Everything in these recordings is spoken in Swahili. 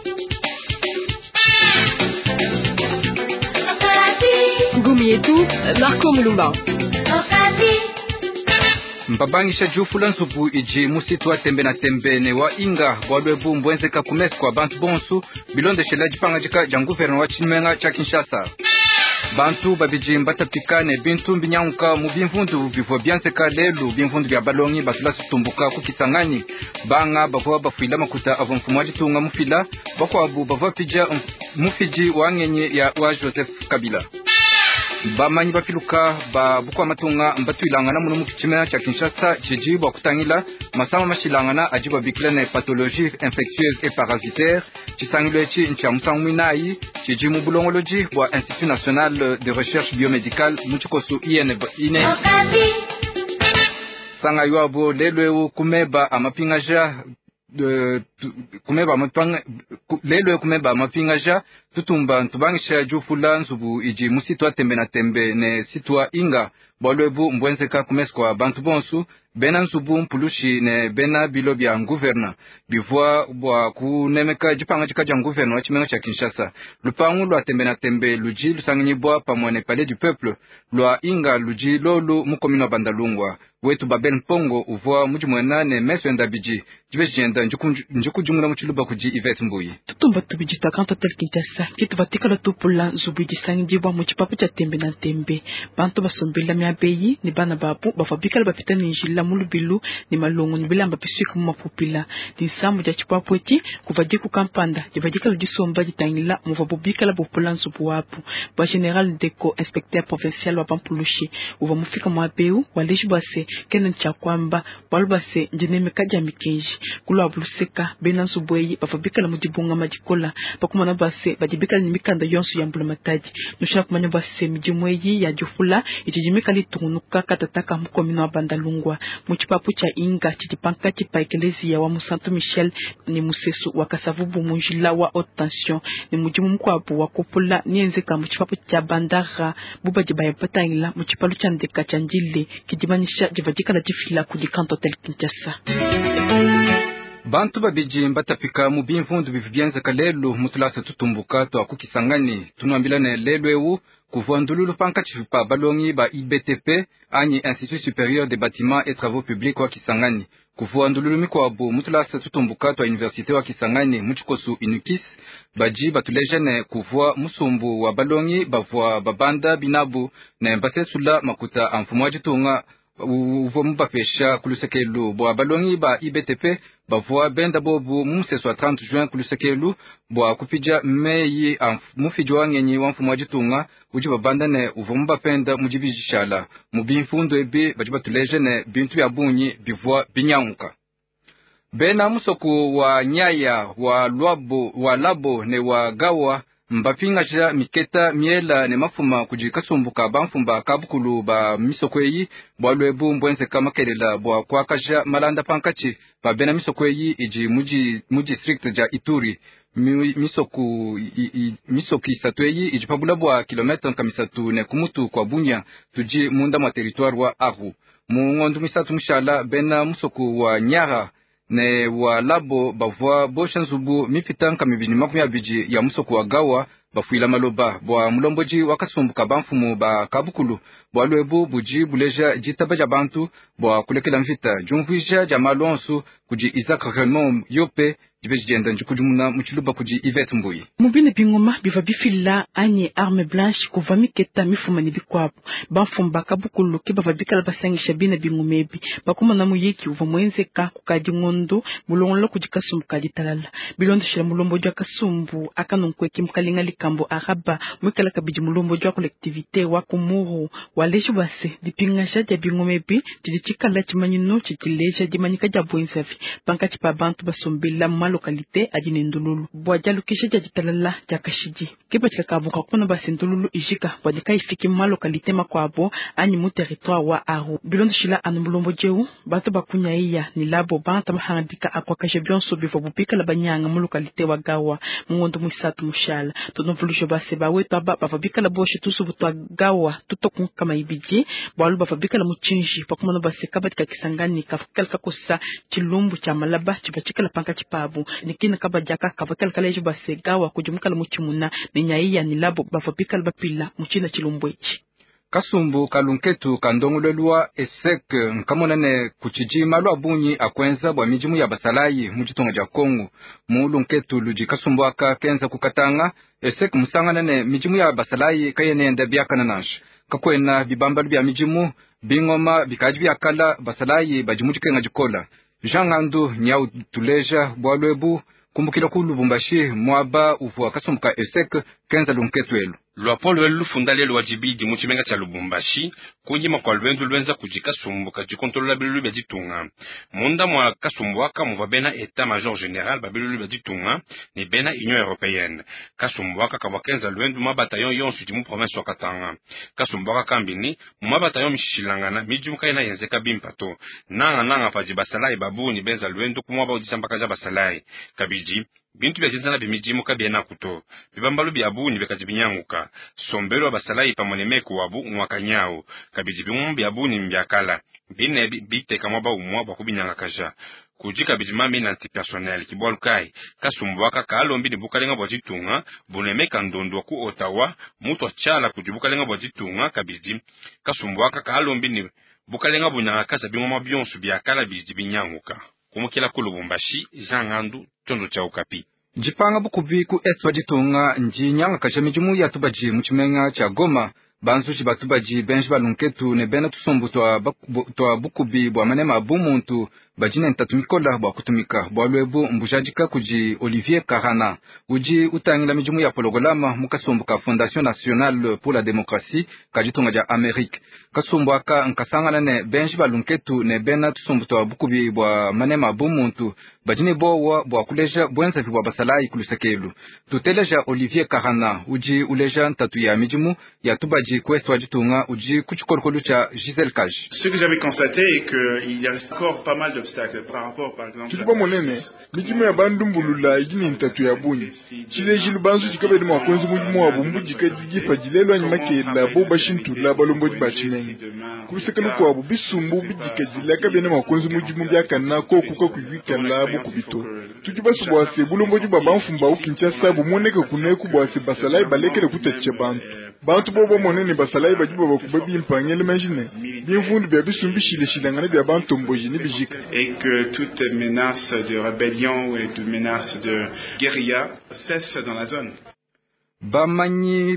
Ngumi yetu Marco Mulumba. Mbabangisha jufula nsupu iji musitu wa tembe na tembene wa inga walwebu mbwenzeka kumeskwa bantu bonsu bilonde shela jipanga jika janguverno wa chimenga cha Kinshasa. Bantu babiji mbatapikane bintu mbinyanguka mu bimvundu bivwa byanseka lelu bimvundu bya balongi batula sutumbuka ku Kisangani banga bavwa bafuila makuta avomfumwaji tunga mufila bakwabu bavwa pija mufiji wangenye ya wa Joseph Kabila. Bamanyi bafiluka babukwa matunga mbatuilangana muno mukichimena cha Kinshasa chijibwa kutangila masama mashilangana ajiba bikila na pathologie infectieuse et parasitaire chisangilo echi ncha musangwinayi chijimu bulongoloji bwa Institut National de Recherche Biomédicale muchikosu ine sanga yuabo lelwe kumeba amapingaja kumeba amapingaja tutumba ntubangisha jufula nsubu iji musitwa tembe na tembe ne sitwa inga bolwebu mbwenzeka kumeskwa bantu bonsu bena nsubu mpulushi ne bena bilo bya nguverna bivwa bwa kunemeka jipanga jikaja nguverna wa chimenga cha Kinshasa lupangu lwa tembe na tembe luji lusanganyibwa pamwane palais du peuple lwa inga luji lolu mukomino bandalungwa wetu Babel Mpongo uvwa mujimwena ne meswenda biji jibejenda njukujumula muchiluba kuji Yvette Mbuyi tutumba tubijita kanto tel Kinshasa kitu vatikala tupula nzubuji sangijibwa muchipapu cha tembe na tembe bantu basombela miabeyi ni bana babu bafabikala bapita ninjila mulubilu ni malongo ni bilamba piswika mumapupila ni samu ja chipapu eti kuvaji kukampanda jivajikala jisomba jitangila muvabubikala bupula nzubu wapu ba general deko inspecteur provincial wa Pampulushi uva mufika mwabeyu waleji base kenen cha kwamba walubase njineme kaja mikenji kulwa buluseka benansu bweyi bafabikala mujibunga majikola bakumana base bajibikala nimikanda yonsu ya mbula mataji nushaka kumanya base mjimweyi ya jufula ichijimika litunuka katataka mkomino wa bandalungwa muchipapu cha inga chichipanka chipa ekelezi ya wa Musanto Michel ni musesu wakasavubu munjila wa haute tension ni mujimu mkwabu wakupula nienzeka muchipapu cha bandara buba jibaya patangila muchipalu cha ndeka cha njile kijimanisha jivajika la jifila kudikanto tel Kinshasa. Bantu babiji mbatapika mubimvundu bivibyanzeka lelu mutulasa tutumbuka twa ku Kisangani tunwambilane lelu ewu kuvwandululu panka chifipa balongi ba IBTP anyi Institut Supérieur des Bâtiments et Travaux Publics wa Kisangani kuvwandululu mikwabu mutulasa tutumbuka twa Université wa Kisangani muchikosu inukis baji batulejene kuvwa musumbu wa balongi bavwa babanda binabu na mbasesula makuta amfumwaji tunga uvo mubapesha kulusekelu bwa balongi ba IBTP bavwa benda bobu mumseso wa 30 juin kulusekelu bwa kupija meyi mufiji wangenyi wamfumwaji tunga uji babanda ne uvo mubapenda mujibijishala mubimfundo ebi baji batulejene bintu ya bunyi bivwa binyanguka bena musoku wa nyaya wa labo ne wa gawa mbapingasha miketa miela ne mafuma kujikasumbuka bamfumba kabukulu ba misokweyi bwalwebu mbwenzeka makelela bwa kwakasha malanda pankachi babena misokweyi iji muji district ja Ituri misoku isatweyi iji pabula bwa kilometre nkamisatu ne kumutu kwa bunya tuji munda mwa territoire wa Aru mungondu misatu mshala bena musoku wa nyara ne wa labo bavwa bosha nzubu mipitanka mibini makumya biji ya musoko wa gawa bafuila maloba bwa mulomboji wakasumbuka bamfumu ba kabukulu bwa lwebu buji buleja jitabaja bantu bwa kulekela mvita jumvija jamalonsu kuji Isaac Raymond yope jibejenda njukujumuna muchiluba kuji Yvette Mbuyi mubine bingoma biva bifila anye arme blanche kuva miketa mifuma ni bikwapo bamfumba kabukulu ke bava bikala basangisha bina bingomebi bakuma na muyeki uva mwenzeka kukaji ngondo mulongolo kujikasumbuka jitalala bilondo shira mulombo jwa kasumbu akanonkweki mkalinga likambo araba mwekala kabiji mulombo jwa collectivité wa kumuru waleji base dipingasha ja bingomebi tichikala chimanyino chichileja jimanyika ja bwenzavi pankati pa bantu basombela localité ajine ndululu bwajalu kisha jajitalala jakashiji kipa chakabuka kuna basi ndululu ijika bwadika ifiki localité makwabo anyi mu territoire wa Aru bilondo shila anumulombo jeu bato bakunya iya ni labo banta mahambika akwa kashe byonso bifo bupika la banyanga mu localité wa gawa mungondo musatu mushala no vulusho base ba wetu aba bafabikala boshe tusu gawa tutokun kama ibiji balu bafabikala muchinji pakumana base kabatika kisangani kafukala kakosa chilumbu cha malaba chibachikala panka chipabu nikina kabajaka kafukala kalejo base gawa kujumukala muchimuna ninyaiya nilabo bafabikala bapila muchina chilumbwechi kasumbu kalunketu kandongolelwa esek nkamonane kuchijima lwa bunyi akwenza bwa mijimu ya basalayi muchitonga ja Kongo mulunketu luji kasumbu aka kenza kukatanga esek musanganane mijimu ya basalayi kayenenda byakana nash kakwena bibamba bya mijimu bingoma bikaji byakala basalayi bajimujikenga jikola jangandu nyau tuleja bwalwebu kumbukila ku Lubumbashi mwaba uvu akasumbuka esek kenza lunketu elu Luapo lwelu fundale lwajibidi muchimenga cha Lubumbashi kunyima kwa lwenzu lwenza kujika sumbuka jikontrola bilu bya ditunga munda mwa kasumbuaka muva bena etat major general babilu bya ditunga ni bena Union Européenne kasumbuaka kawakenza lwenzu mabataillon yonsu jimu province wa Katanga kasumbuaka kambini mabataillon mishilangana mijimu kaina yenzeka bimpato nanga paji basalai babu ni benza lwenzu kumwaba udisambaka ja basalai kabiji bintu bya jinzana bimijimu kabiena kuto bibambalu bya buni bekaji binyanguka sombelo basalai pamonemeku wabu mwakanyao kabiji bimu bya buni mbyakala bine biteka mwaba umwa bakubinyanga kaja kujika bijimami na antipersonnel kibwalukai kasumbuaka kalombi ni bukalenga bwajitunga bunemeka ndondo ku Ottawa mutu achala kujibukalenga bwajitunga kabiji kasumbuaka kalombi ni bukalenga bunyanga kaza bimwa byonsu byakala biji binyanguka kumukila ku Lubumbashi jangandu chondo cha Okapi jipanga bukubi ku eswa jitunga njinyanga kasha mijimu ya tubaji muchimenga cha Goma banzuji batubaji benji balunketu ne bena tusombu twa bukubi bwa manema bumuntu bajine ntatumikola bwa kutumika bwa lwebu mbujajika kuji Olivier Karana uji utangila mijimu ya pologolama mukasombu ka Fondation Nationale pour la Démocratie kajitunga ja Amerique kasombu aka nkasangana ne benji balunketu ne bena tusombu twa bukubi bwa manema bumuntu bajine bowa bwa kuleja bwenza bwa basalai kulusekelu tuteleja Olivier Karana uji uleja ntatu ya mijimu ya tubaji kwestwa jitunga uji kuchikolokolu cha Gisèle Kaj. Ce que j'avais constaté est qu'il y a encore pas mal d'obstacles par rapport par exemple tulipa monene mijimu ya bandumbulula igini ntatu ya bunyi chilejilu banzu jikabedi mwakwenzi mujimu wa bumbu jikajigifa jilelo anyimake bo bashintula balombo jibachimengi kubisekelu kwa bu bisumbu bijikajila kabene mwakwenzi mujimu byakana ko kuka kuigwikala kubito tujibasu bwase bulombo jibabamfumba ukinchasa bumoneka kuneku bwase basalai balekele kutache bantu bobo monene basalai bajiba bakubabi impanyele mangine bimvundu bya bisumbi shilangana bya bantu mboji ni bijika et que toute menace de rébellion et de menace de guérilla cesse dans la zone. Bamanyi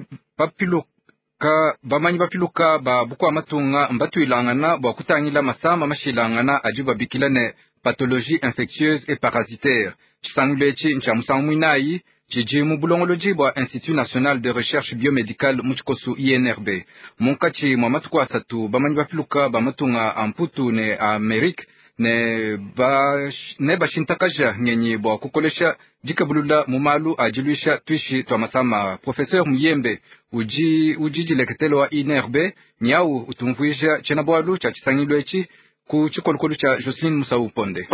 bapiluka ba buku amatunga mbatu ilangana bwa kutangila masama mashilangana ajiba bikilane pathologie infectieuse et parasitaire chisangulechi nchamusangu mwinai chijimu bulongoloji bwa Institut National de Recherche Biomédicale muchikosu INRB munkachi mwa matuku asatu bamanyi bapiluka bamatunga amputu ne Amerique ne bashintakaja nyenye bwa kukolesha jikabulula mumalu ajiluisha twishi twa masama Professeur Muyembe ujijileketelo wa INRB nyau utumvuisha chena bwalu cha chisangilwechi kuchikolokolu cha Jocelyn Musau Ponde.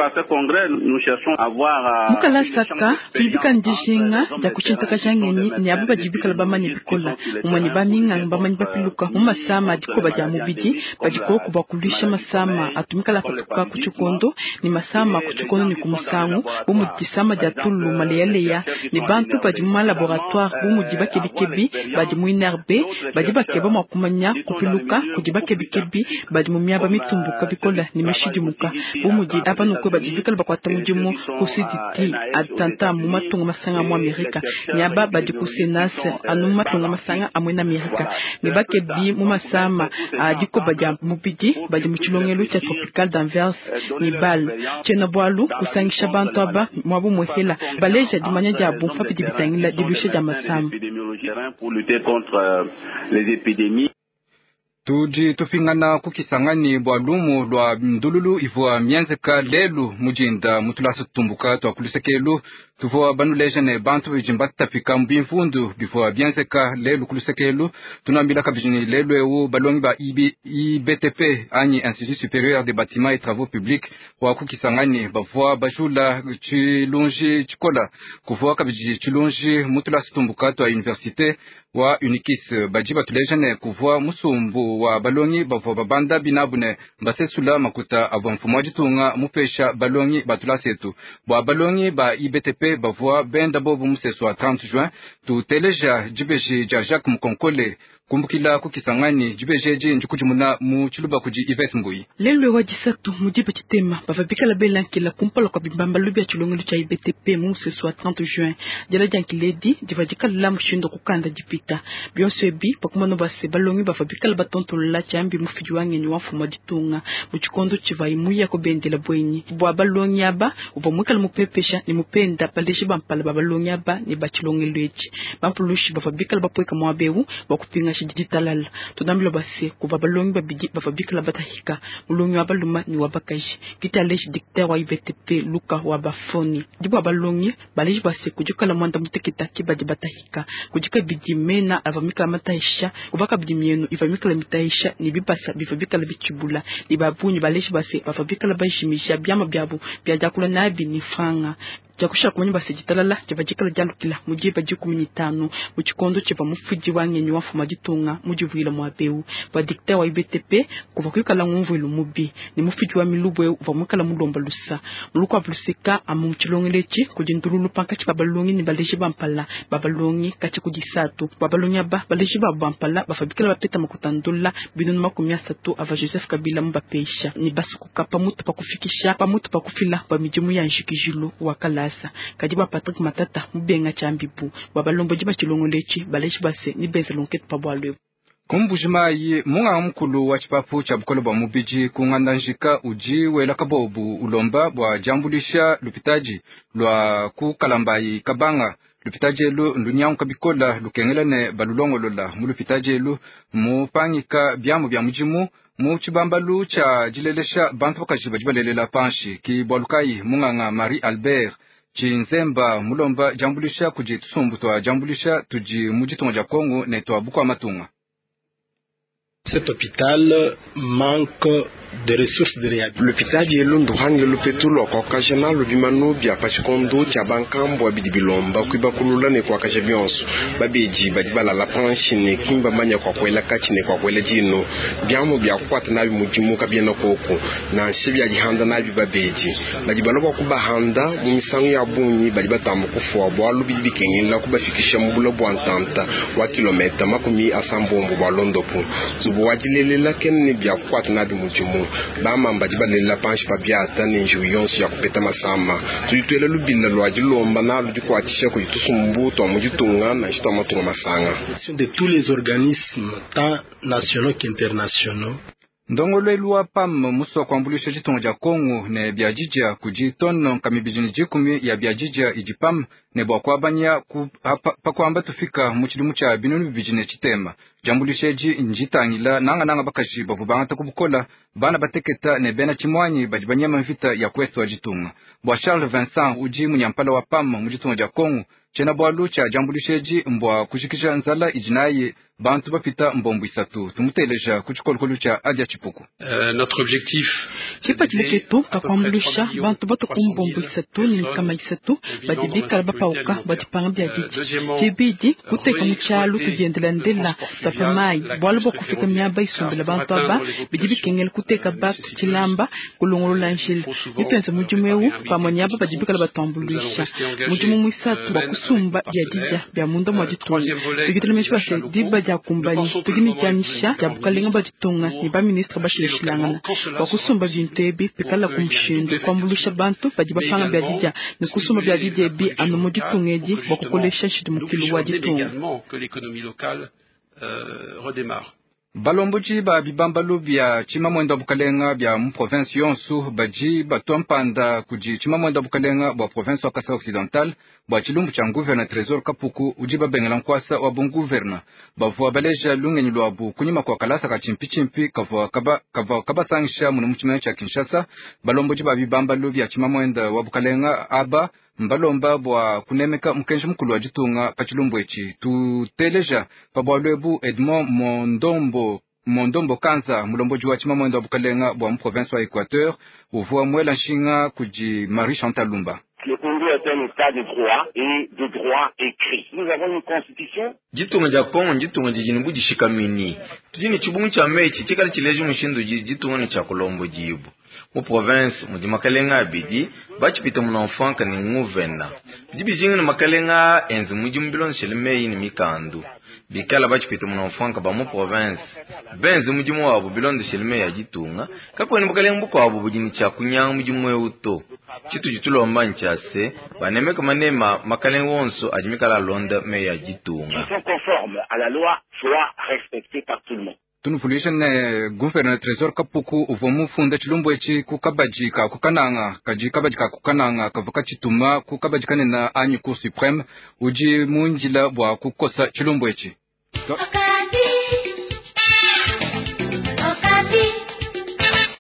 Mukala saka tulibika njishinga ja kuchintaka changenyi ni abuba jibika bamani bikola umani baminga bamani bapiluka umasama diko baja mubiji bajiko kubakulisha masama atumika la patuka kuchukondo ni masama kuchukondo ni kumusangu bumujisama ja tulu maleyaleya ni bantu bajima laboratoire bumujibake bikebi bajimu INRB bajibake bamakumanya kupiluka kujibake bikebi bajimumya bamitumbuka bikola ni meshidimuka bumuji abanukwe bajibika bakwata mujimu kusiditi atanta mu matungo masanga mu Amerika nyaba badikusenas anu matungo masanga amwena Amerika ne bakebi mu masama adiko baja mubiji baje mu chilongelo cha tropical d'Anvers ni bal chena bwalu kusangisha bantu aba mwabu mwesela baleja dimanya ja bumfa pidi bitangila dilusha ja masama pour lutter contre les épidémies. Tuji tufingana kukisangani bwa lumu lwa ndululu ivua mienzeka lelu mujinda mutulasa tumbuka twa kulisekelu tuvoa banuleja ne bantu bijimbata pika mbimfundu bifo bienzeka lelu kulusekelu tunambila kabijini lelu ewu balongi ba IBTP ani Institut Supérieur des Bâtiments et Travaux Publics wa kukisangani bavoa bajula chilunji chikola kuvoa kabiji chilunji mutula situmbukato a université wa unikis bajiba tulejane kuvoa musumbu wa balongi bavoa babanda binabune mbasesula makuta avamfumo jitunga mupesha balongi batula setu bwa balongi ba IBTP bavoa benda bobu museso wa 30 juin tu teleja jibeji ja Jacques Mukonkole kumbukila kukisangani jibejeji njukujumuna mu chiluba kuji Yves Mbui lelo wa jisatu mujiba chitema bavabika la belankila kumpala kwa bimbamba lubya chulongolo cha IBTP museso wa 30 juin jala jankiledi jivajika la mushindo kukanda jipita bionsebi pakumano base balongi bavabika la batonto la chambi mufijuange ni wafu majitunga muchikondo chivaimuya ko bendela bwenyi bwa balongi aba ubamwika la mupepesha ni mupenda paleshi bampala babalongi aba ni bachilongelwechi bampulushi bavabika la bapweka mwabeu bakupinga digital tunambilo base kuva balongi babidi bavabika la batahika mulongi wa baluma ni wabakaji kitaleshi dictateur wa IBTP Luka wa bafoni dibo balongi baleji base kujuka la mwanda mutekita kibaji batahika kujika bidimena avamika mataisha kuvaka bidimienu ivamika la mitaisha ni bibasa bivabika la bichibula ni babunyi baleji base bavabika la bajimisha byama byabu byajakula nabi ni franga jakusha kumenye base jitalala javajika la jalukila mujiba jiku 15 muchikondo chiva mufiji wangenyi wafu majitunga mujivwila mwabeu ba dictateur wa IBTP kuva kuyikala ngumvwilo mubi ni mufiji wa milubwe uvamukala mulomba lusa muluko avlusika amuchilongelechi kujindululu pankachi babalongi ni baleji bampala babalongi kachi kujisatu babalongi aba baleji bampala bafabikala bapeta makutandula binunu makumia satu ava Joseph Kabila mbapeisha ni basi kukapa mutu pakufikisha pamutu pakufila bamijimu ya nshikijulu wakala kadiba Patrick Matata mubenga chambibu babalombo jiba chilongolechi baleshi base ni benza lonket pabwalwe kumbujimayi munga mkulu wa chipapu cha bukolo bwa mubiji kungandanjika uji wela kabobu ulomba bwa jambulisha lupitaji lwa kukalambayi kabanga lupitaji elu ndunyangu kabikola lukengelane balulongolola mulupitaji elu mupangika byamu bya mujimu muchibambalu cha jilelesha bantu bakajiba jibalelela panshi ki bwalukayi munganga Marie Albert chinzemba mulomba jambulisha kuji tusumbu twa jambulisha tuji mujitonga ja Kongo ne twa bukwa matunga. Cet hôpital manque de ressources de réhabilitation. L'hôpital de Lunduhangi lupetulo kwa kajana lubimanu bya pachikondo cha bankambo abidibilomba kuibakulula ne kwa kajabionso babeji badibala la planche ne kimba manya kwa kwela kati ne kwa kwela jino byamo bya kwata nabi mujimu kabyena koko na shibya jihanda nabi babeji badibalo kwa kubahanda mu misango ya bunyi badibatambo kufwa bwalu bidibikengela kubafikisha mbulo bwa ntanta wa kilometa makumi asambombo bwa londopu zubo wajilelela kenne bya kwata nabi mujimu bama mbadibalela panshi pabyata ninju yonso ya kupeta masama tuyitwela lubila lwajilomba nalo dikwatisha kuyitusumbu twa mujitunga na shitwa matunga masanga de tous les organismes tant nationaux qu'internationaux. Ndongolelwa pam muso kwambulisha jitonga ja Kongo ne byajija kujiton kamibijini jikumi ya byajija ijipam ne bwakwabanya pakwamba tufika muchilimu cha binunu bijine chitema jambulisheji njitangila nanga bakashi bavubanga kubukola bana bateketa ne bena chimwanyi bajibanyama mvita ya kwesto wa jitunga bwa Charles Vincent uji munyampala wa pam mujitonga ja Kongo chena bwalu cha jambulisheji mbwa kushikisha nzala ijinaye bantu bapita mbombu isatu tumuteleja kuchikolokolo cha adia chipuku. Notre objectif chipa chileketu kakwambulisha bantu bato kumbombu isatu ni kama isatu badibika bapauka badipanga byadiji chibidi kuteka muchalu tujiendela ndela tapamai bwalbo kufika myaba isumbela bantu aba bidibikengel kuteka bak chilamba kulongolola nshil ipenze mujumeu pamonyaba badibika batambuluisha mujumu mwisatu bakusumba byadija bya munda mwajitunga tugitelemeshwa se diba kumbali tugini janisha jabukalenga bajitunga ni ba ministre bashilishilangana bakusumba jintebi pekala kumshindo kwambulisha bantu bajibapanga byadija ni kusumba byadija bi anomujitungeji bakukolesha shidu mukilo wajitunga que l'économie locale redémarre. Balomboji ba bibambalu bya chimamwenda bukalenga bya mu province yonsu baji batompanda kuji chimamwenda bukalenga bwa province wa Kasai Occidental bwa chilumbu cha gouverneur Trésor Kapuku ujiba bengela nkwasa wa bon gouverneur bavua baleja lungenyi lwabu kunyima kwa kalasa ka chimpi kava sangisha muno mchimene cha Kinshasa balomboji ba bibambalu bya chimamwenda wa bukalenga aba mbalomba bwa kunemeka mkenji mkulu wa jitunga pa chilumbu echi tuteleja pa bwalwebu Edmond Mondombo Kanza mulomboji wa chima mwendo wa bukalenga bwa mprovince wa Equateur uvua mwela nshinga kuji Marie Chantal Lumba. Le Congo est un état de droit et de droit écrit. Nous avons une constitution. Jitunga ja Kongo jitunga jijinibu jishikamini. Tujini chibungu cha mechi chikali chileju mshindu jitunga ni cha Kolombo jibu. Mu province mu makalenga abidi bachipita mu enfant ni nguvena. Bijibijinga ni makalenga enzi mu jumbilon shelmei ni mikandu. Bikala bachipita mu enfant ba mu province. Benzi mu jumu wabo bilonde shelmei ya jitunga. Kako ni makalenga buko wabo bujini cha kunyanga mu jumu euto. Chitu jitulomba nchase banemeka manema makalenga wonso ajimikala londa me ya jitunga. Qui sont conformes à la loi soit respectés par tout le monde. Tunufulisha ne gouverneur trésor kapuku uvomu funda chilumbu echi kukabajika kukananga kajikabajika kukananga kavuka chituma kukabajika na anyi cour suprême uji munjila bwa kukosa chilumbu echi.